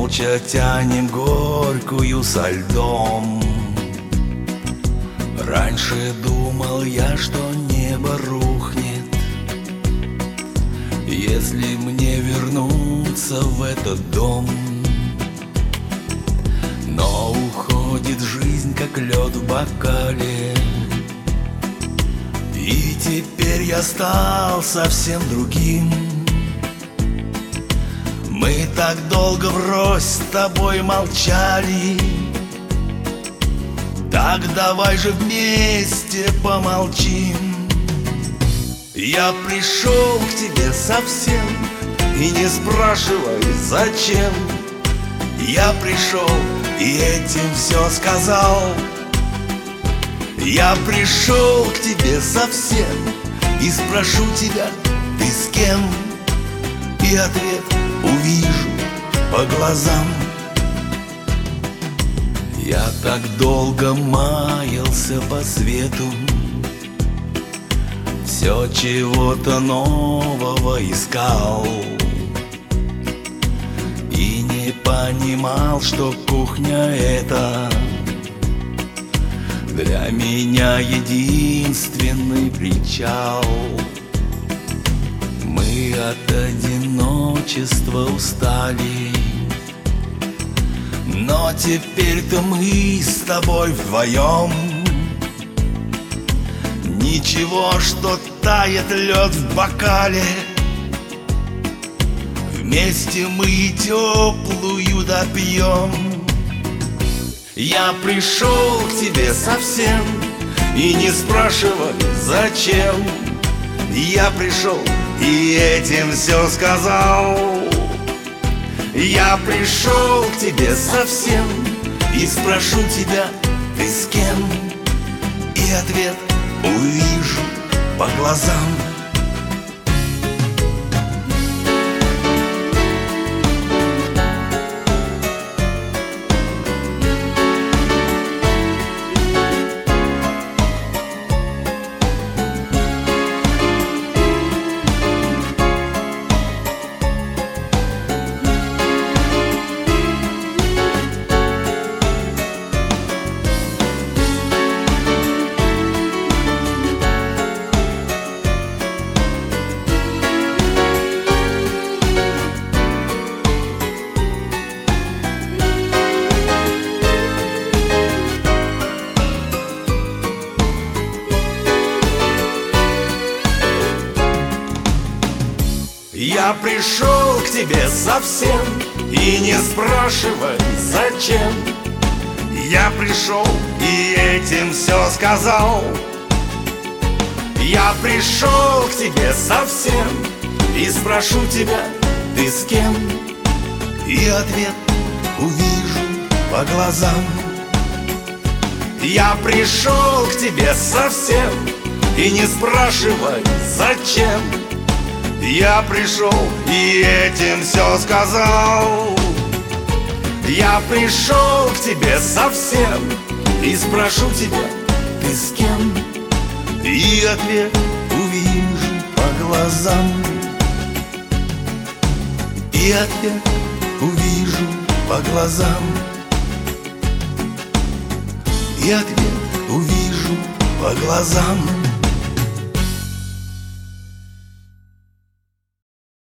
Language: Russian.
молча тянем горькую со льдом. Раньше думал я, что небо рухнет, если мне вернуться в этот дом. Но уходит жизнь, как лед в бокале, и теперь я стал совсем другим. Мы так долго врозь с тобой молчали, так давай же вместе помолчим. Я пришел к тебе совсем, и не спрашивай зачем. Я пришел и этим все сказал. Я пришел к тебе совсем и спрошу тебя, ты с кем? И ответ увижу по глазам. Я так долго маялся по свету, все чего-то нового искал, и не понимал, что кухня эта для меня единственный причал. Мы от одиночества устали, но теперь-то мы с тобой вдвоем. Ничего, что тает лед в бокале, вместе мы теплую допьем. Я пришел к тебе совсем, и не спрашивай зачем. Я пришел и этим все сказал. Я пришел к тебе совсем и спрошу тебя, ты с кем? И ответ увижу по глазам. Я пришел к тебе совсем и не спрашивай зачем. Я пришел и этим все сказал. Я пришел к тебе совсем и спрошу тебя, ты с кем? И ответ увижу по глазам. Я пришел к тебе совсем и не спрашивай зачем. Я пришел и этим все сказал. Я пришел к тебе совсем и спрошу тебя, ты с кем? И ответ увижу по глазам. И ответ увижу по глазам. И ответ увижу по глазам.